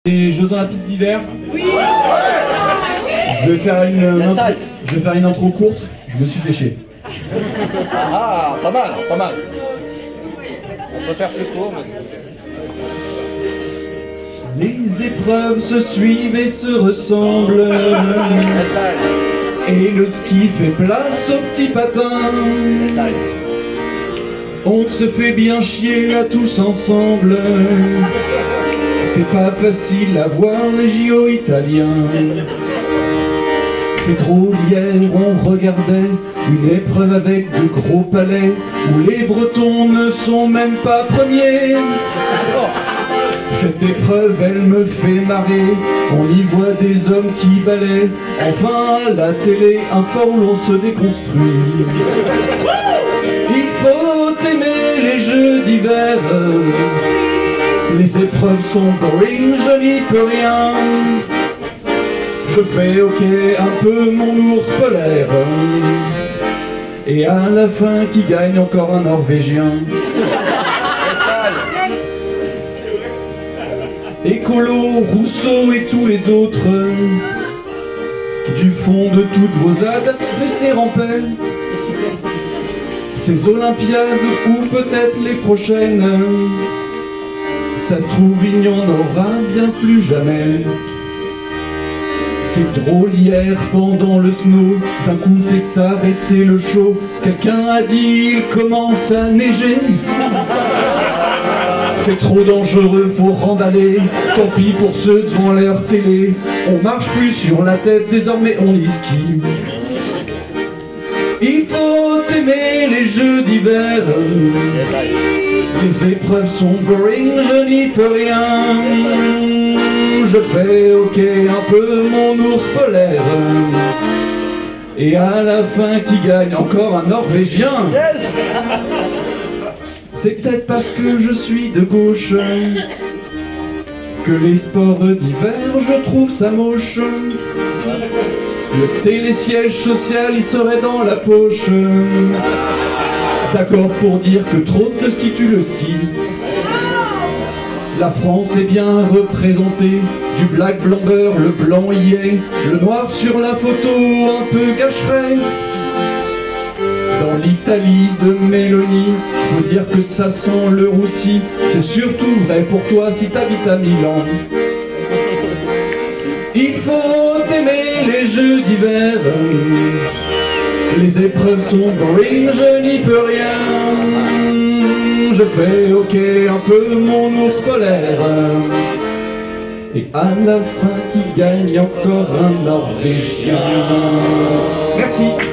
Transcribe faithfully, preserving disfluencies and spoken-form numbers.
Les Jeux Olympiques d'hiver. Oui. Je vais faire une, une intro, je vais faire une intro courte. Je me suis fait chier. Ah, pas mal, pas mal. On peut faire plus court, mais... Les épreuves se suivent et se ressemblent. Et le ski fait place aux petits patins. On se fait bien chier là tous ensemble. C'est pas facile à voir les J O italiens. C'est trop hier, on regardait une épreuve avec de gros palais où les Bretons ne sont même pas premiers. Cette épreuve, elle me fait marrer. On y voit des hommes qui balaient. Enfin, à la télé, un sport où l'on se déconstruit. Il faut aimer les Jeux d'hiver. Les épreuves sont boring, je n'y peux rien. Je fais ok un peu mon ours polaire. Et à la fin, qui gagne encore un Norvégien. Écolo, Rousseau et tous les autres, du fond de toutes vos âdes, restez en paix. Ces Olympiades ou peut-être les prochaines, ça se trouve il n'y en aura bien plus jamais. C'est drôle, hier pendant le snow, d'un coup s'est arrêté le show. Quelqu'un a dit il commence à neiger. C'est trop dangereux, faut rendaler. Tant pis pour ceux devant leur télé. On marche plus sur la tête, désormais on y skie. Il faut aimer les Jeux d'hiver. Les épreuves sont boring, je n'y peux rien. Je fais ok un peu mon ours polaire. Et à la fin, qui gagne encore un Norvégien. Yes. C'est peut-être parce que je suis de gauche que les sports d'hiver, je trouve ça moche. Le télésiège social, il serait dans la poche. D'accord pour dire que trop de ski tue le ski. La France est bien représentée. Du black blamber, le blanc y est. Le noir sur la photo un peu gâcherait. Dans l'Italie de Mélanie, faut dire que ça sent le roussi. C'est surtout vrai pour toi si t'habites à Milan. Il faut aimer les Jeux d'hiver. Les épreuves sont boring, je n'y peux rien. Je fais ok un peu mon ours polaire. Et à la fin, qui gagne encore un Norvégien. Merci.